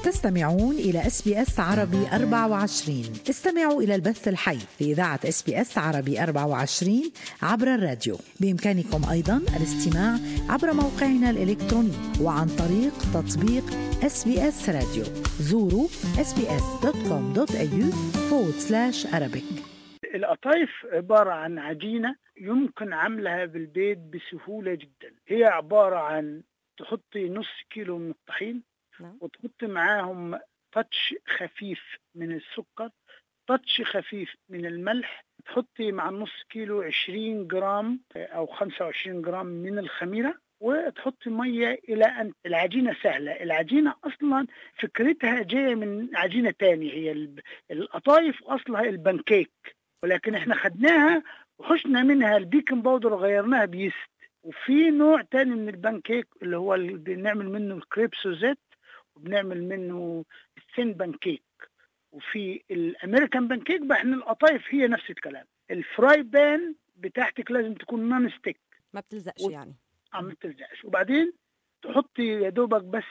تستمعون إلى SBS عربي 24. استمعوا إلى البث الحي لإذاعة SBS عربي 24 عبر الراديو. بإمكانكم أيضاً الاستماع عبر موقعنا الإلكتروني وعن طريق تطبيق SBS راديو. زوروا sbs.com.au/Arabic. القطايف عبارة عن عجينة يمكن عملها بالبيت بسهولة جدا. هي عبارة عن تحطي نص كيلو من الطحين وتحطي معاهم تاتش خفيف من السكر، تاتش خفيف من الملح، تحطي مع النص كيلو 20 جرام أو 25 جرام من الخميرة، وتحطي مية إلى أن العجينة سهلة. العجينة أصلا فكرتها جاية من عجينة تانية، هي القطايف أصلها البانكيك، ولكن احنا خدناها وحشنا منها البيكنج باودر وغيرناها بيست. وفي نوع تاني من البانكيك اللي هو اللي بنعمل منه الكريب سوزيت، وبنعمل منه الثين بانكيك، وفي الامريكان بانكيك. احنا القطايف هي نفس الكلام. الفراي بان بتاعتك لازم تكون نون ستيك، ما بتلزقش يعني. ما بتلزقش. وبعدين تحطي يا دوبك بس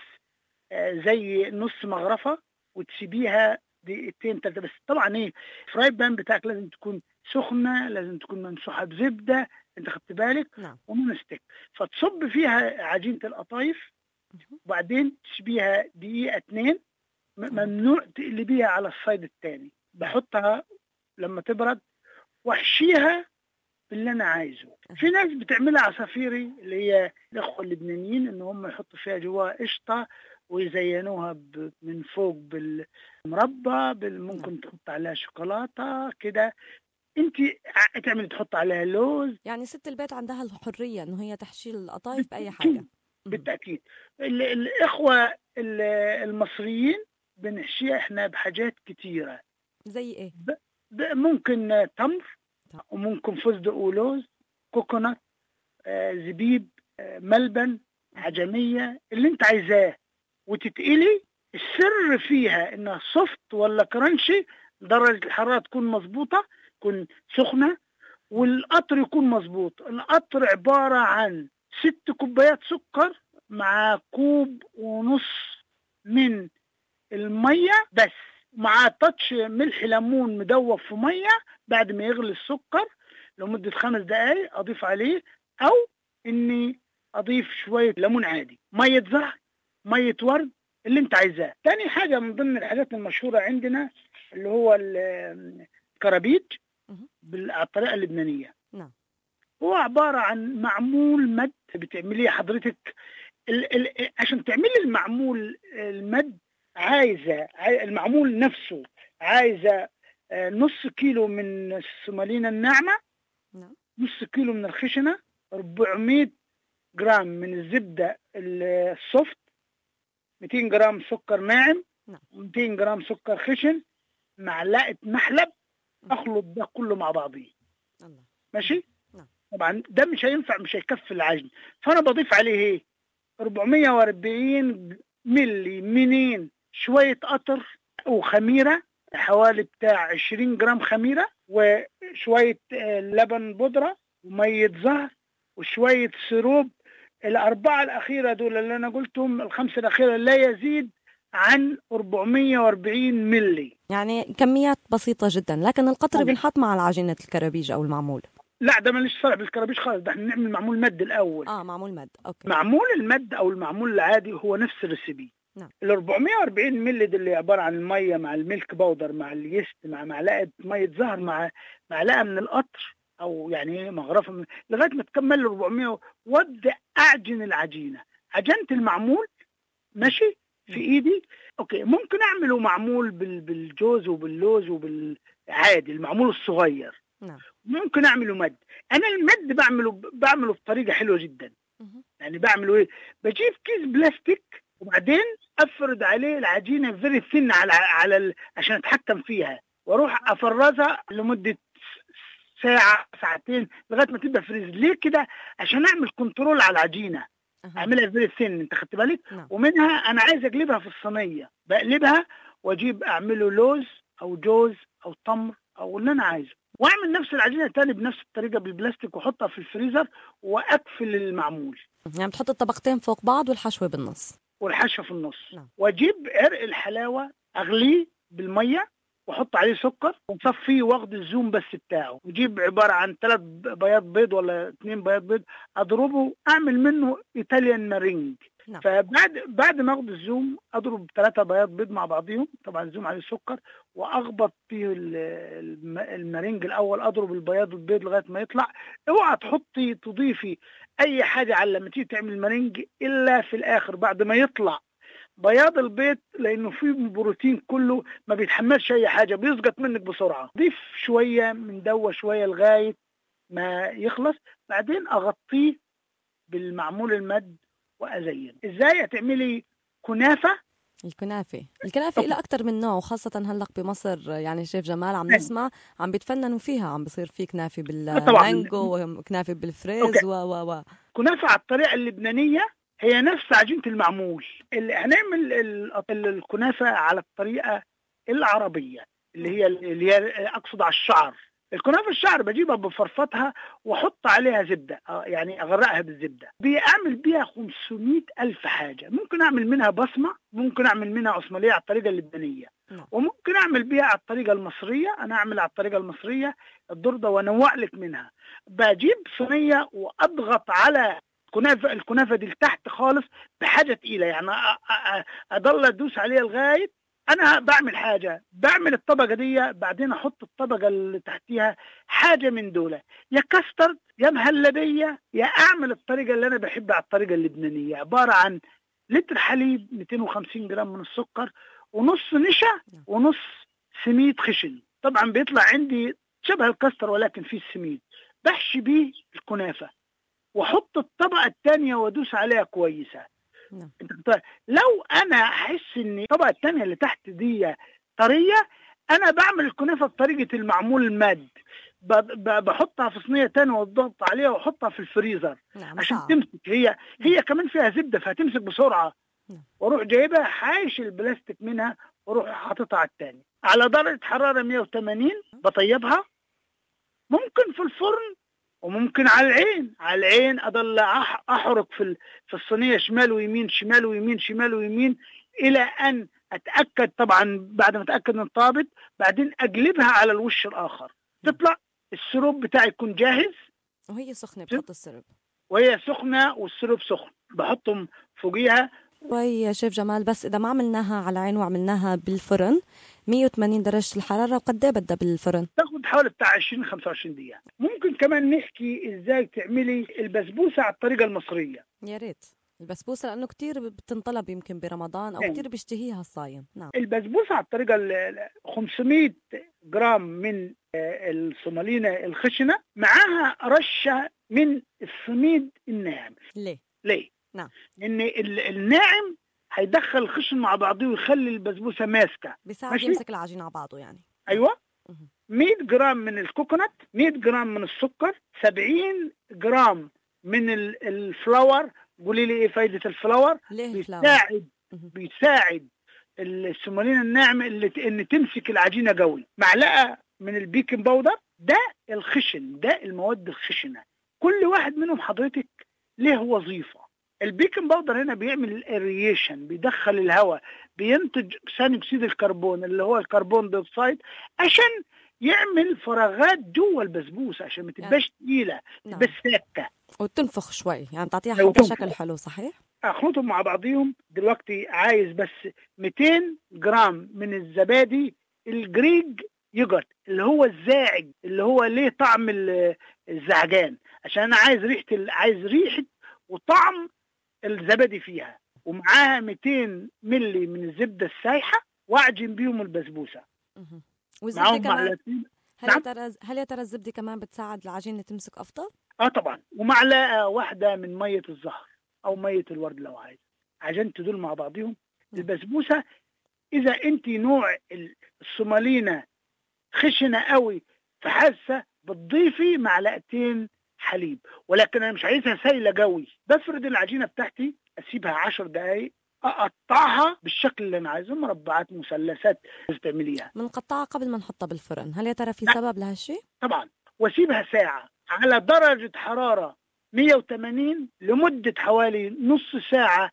زي نص مغرفة وتسيبيها دقيقتين 3 بس. طبعا ايه، الفراي بان بتاعك لازم تكون سخنة، لازم تكون ممسوحة بزبدة، انت خدت بالك؟ نعم. ونون ستيك. فتصب فيها عجينة القطايف، وبعدين تسيبيها دقيقة 2. ممنوع تقلبيها على الصيد الثاني. بحطها لما تبرد واحشيها باللي انا عايزه. في ناس بتعملها عصافيري، اللي هي الاخوه اللبنانيين، ان هم يحطوا فيها جواها قشطه ويزينوها من فوق بالمربى، ممكن تحط عليها شوكولاته كده. انت تعملي تحط عليها لوز. يعني ست البيت عندها الحريه انه هي تحشي القطايف باي حاجه. بالتاكيد. الاخوه المصريين بنحشيها احنا بحاجات كتيره. زي ايه؟ ممكن تمر، وممكن فستق ولوز، كوكونات، زبيب، ملبن، عجمية، اللي انت عايزاه. وتتقلي. السر فيها انها سوفت ولا كرانشي، درجة الحرارة تكون مظبوطة، تكون سخنة، والقطر يكون مظبوط. القطر عبارة عن 6 كوبايات سكر مع 1.5 كوب من المية بس، مع تاتش ملح ليمون مدوب في مية. بعد ما يغلي السكر لمدة 5 دقايق أضيف عليه، أو إني أضيف شوية ليمون عادي، مية زهر، مية ورد، اللي أنت عايزاه. تاني حاجة من ضمن الحاجات المشهورة عندنا اللي هو الكرابيج بالطريقة اللبنانية. نعم. هو عبارة عن معمول مد بتعمليه حضرتك. عشان تعملي المعمول المد عايزة المعمول نفسه عايزة نص كيلو من السمالينة الناعمة، نص كيلو من الخشنة، 400 جرام من الزبدة السوفت، 200 جرام سكر ناعم، 200 جرام سكر خشن، معلقة محلب. أخلط ده كله مع بعضيه. ماشي؟ طبعا ده مش هينفع، مش هيكفي العجن. فأنا بضيف عليه ايه؟ 440 ملي منين شوية قطر وخميرة، حوالي بتاع 20 جرام خميرة، وشوية لبن بودرة، ومية زهر، وشوية سيروب. الأربعة الأخيرة دول اللي أنا قلتهم، ال5 الأخيرة لا يزيد عن 440 ملي. يعني كميات بسيطة جدا. لكن القطر بنحط مع العجينة الكرابيج أو المعمول؟ لا، ده ماليش صالح بالكرابيج خالص. ده احنا نعمل معمول مد الأول. معمول مد. أوكي. معمول المد أو المعمول العادي هو نفس الريسيبي. نعم. ال 440 مللي دي اللي عبارة عن المية مع الميلك باودر مع اليست مع معلقة مية زهر مع معلقة من القطر، أو يعني مغرفة لغاية ما تكمل 400. وابدأ أعجن العجينة. عجنت المعمول ماشي في إيدي. أوكي، ممكن أعمله معمول بالجوز وباللوز وبالعادي، المعمول الصغير. نعم. ممكن أعمله مد. أنا المد بعمله بطريقة حلوة جدا. يعني بعمله إيه؟ بجيب كيس بلاستيك، وبعدين افرد عليه العجينه فيري ثين على عشان اتحكم فيها، واروح افرزها لمده ساعه ساعتين لغايه ما تبقى فريز. ليه كده؟ عشان اعمل كنترول على العجينه. اعملها فيري ثين، انت خدت بالك؟ ومنها انا عايز اقلبها في الصينيه، بقلبها واجيب اعمله لوز او جوز او تمر او اللي انا عايزه، واعمل نفس العجينه تاني بنفس الطريقه بالبلاستيك، واحطها في الفريزر واقفل المعمول. يعني بتحط الطبقتين فوق بعض والحشوه بالنص. والحشوة في النص. واجيب عرق الحلاوة اغليه بالمية واحط عليه سكر ونصفيه واخد الزوم بس بتاعه، وجيب عبارة عن 3 بياض بيض ولا 2 بياض بيض، اضربه اعمل منه ايطاليان مارينج. فبعد ما اخد الزوم اضرب 3 بياض بيض مع بعضهم، طبعا الزوم عليه سكر، واخبط فيه المارينج الاول، اضرب البياض البيض لغايه ما يطلع. اوعى تضيفي اي حاجه على لما تيجي تعمل مارينج الا في الاخر بعد ما يطلع بياض البيض، لانه فيه بروتين كله ما بيتحملش اي حاجه، بيسقط منك بسرعه. ضيف شويه من دوه شويه لغايه ما يخلص، بعدين اغطيه بالمعمول المد وازين. ازاي هتعملي كنافه؟ الكنافه إلى أكتر من نوع، وخاصة هلق بمصر يعني شيف جمال عم نسمع عم بيتفننوا فيها، عم بصير في كنافه بالمانجو وكنافه بالفريز و كنافه على الطريقه اللبنانيه هي نفس عجينة المعمول. اللي هنعمل الكنافة على الطريقة العربية اللي هي أقصد على الشعر. الكنافة الشعر بجيبها بفرفتها وحط عليها زبدة، يعني أغرقها بالزبدة. بيعمل بيها 500 ألف حاجة. ممكن أعمل منها بصمة، ممكن أعمل منها عثمانية على الطريقة اللبنانية، وممكن أعمل بيها على الطريقة المصرية. أنا أعمل على الطريقة المصرية الضردة وأنوع لك منها. بجيب صينية وأضغط على الكنافة دي لتحت خالص بحاجة تقيلة، يعني أضل أدوس عليها لغاية أنا بعمل حاجة، بعمل الطبقة دي، بعدين أحط الطبقة اللي تحتيها حاجة من دولة، يا كاسترد يا مهلبية، يا أعمل الطريقة اللي أنا بحبها على الطريقة اللبنانية، عبارة عن لتر حليب، 250 جرام من السكر، ونص نشا ونص سميد خشن. طبعا بيطلع عندي شبه الكاستر ولكن فيه السميد. بحشي بيه الكنافة واحط الطبقه الثانيه وادوس عليها كويسه. لو انا احس ان الطبقه الثانيه اللي تحت دي طريه، انا بعمل الكنافه بطريقه المعمول الماد، بحطها في صينيه ثانيه واضغط عليها واحطها في الفريزر عشان تمسك. هي كمان فيها زبده فهتمسك بسرعه. واروح جايبها حايش البلاستيك منها واروح حاططها على الثاني على درجه حراره 180. بطيبها ممكن في الفرن وممكن على العين اضل احرق في الصينيه شمال ويمين شمال ويمين شمال ويمين الى ان اتاكد. طبعا بعد ما اتاكد من طابت، بعدين اقلبها على الوش الاخر، تطلع السروب بتاعي يكون جاهز. وهي سخنه بتحط السرب، وهي سخنه والسروب سخن بحطهم فوقيها. يا شيف جمال، بس إذا ما عملناها على عين وعملناها بالفرن 180 درجة الحرارة، وقد ايه بدها بالفرن؟ تاخد حوالي بتاع 20-25 دقيقة. ممكن كمان نحكي ازاي تعملي البسبوسة على الطريقة المصرية. يا ريت البسبوسة، لأنه كتير بتنطلب يمكن برمضان أو كتير بيشتهيها الصايم. نعم. البسبوسة على الطريقة 500 جرام من الصومالينة الخشنة، معاها رشة من السميد الناعم. ليه؟ نعم. لأن الناعم هيدخل الخشن مع بعضه ويخلي البسبوسة ماسكة، بيساعد يمسك العجين على بعضه يعني. أيوة. 100 جرام من الكوكونات، 100 جرام من السكر، 70 جرام من الفلاور. قولي لي ايه فايدة الفلاور؟ بيساعد السمولين الناعم ان تمسك العجينة قوي. معلقة من البيكنج باودر، ده الخشن، ده المواد الخشنة. كل واحد منهم حضرتك له وظيفة. البيكنج باودر هنا بيعمل الاريشن، بيدخل الهواء، بينتج ثاني اكسيد الكربون اللي هو الكربون دايوكسيد عشان يعمل فراغات جوه البسبوسه عشان ما تبقاش ثقيله، تبقى ساكه وتنفخ شوي، يعني تعطيها حتى شكل حلو. صحيح. اخلطهم مع بعضيهم. دلوقتي عايز بس 200 جرام من الزبادي الجريج يوجرت اللي هو الزاعج، اللي هو ليه طعم الزعجان، عشان انا عايز ريحه وطعم الزبادي فيها. ومعاها 200 ملي من الزبده السايحه واعجن بيهم البسبوسه. والزبده كمان. هل يا ترى الزبده كمان بتساعد العجينه تمسك افضل؟ طبعا. ومعلقه واحده من ميه الزهر او ميه الورد لو عايز، عشان تدول مع بعضهم. البسبوسه اذا انت نوع الصومالينه خشنه قوي فحاسه بتضيفي معلقتين حليب، ولكن انا مش عايزها سايله قوي. بفرد العجينه بتاعتي، اسيبها 10 دقائق، اقطعها بالشكل اللي انا عايزه، مربعات مثلثات تعمليها. بنقطعها قبل ما نحطها بالفرن. هل يا ترى في سبب لهالشيء؟ طبعا. واسيبها ساعه على درجه حراره 180 لمده حوالي نص ساعه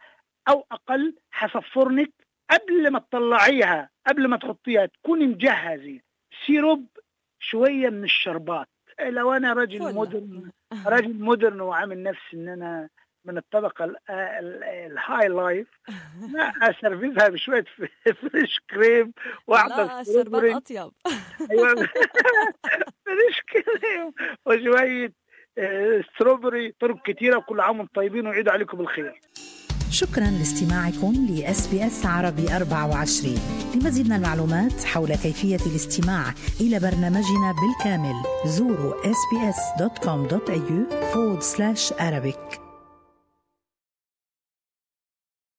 أو أقل حسب فرنك. قبل ما تطلعيها، قبل ما تحطيها، تكوني مجهزة سيروب شوية من الشربات. لو أنا راجل مودرن وعامل نفسي إن أنا من الطبقة الهاي لايف، لا أسرفيزها بشوية فريش كريم لا الشربات أطيب. أيوة فريش كريم وشوية ستروبري، طرق كتيرة. وكل عام وانتم طيبين ويعيدوا عليكم بالخير. شكرا لاستماعكم لSBS عربي 24. لمزيد من المعلومات حول كيفية الاستماع إلى برنامجنا بالكامل زوروا sbs.com.au/Arabic.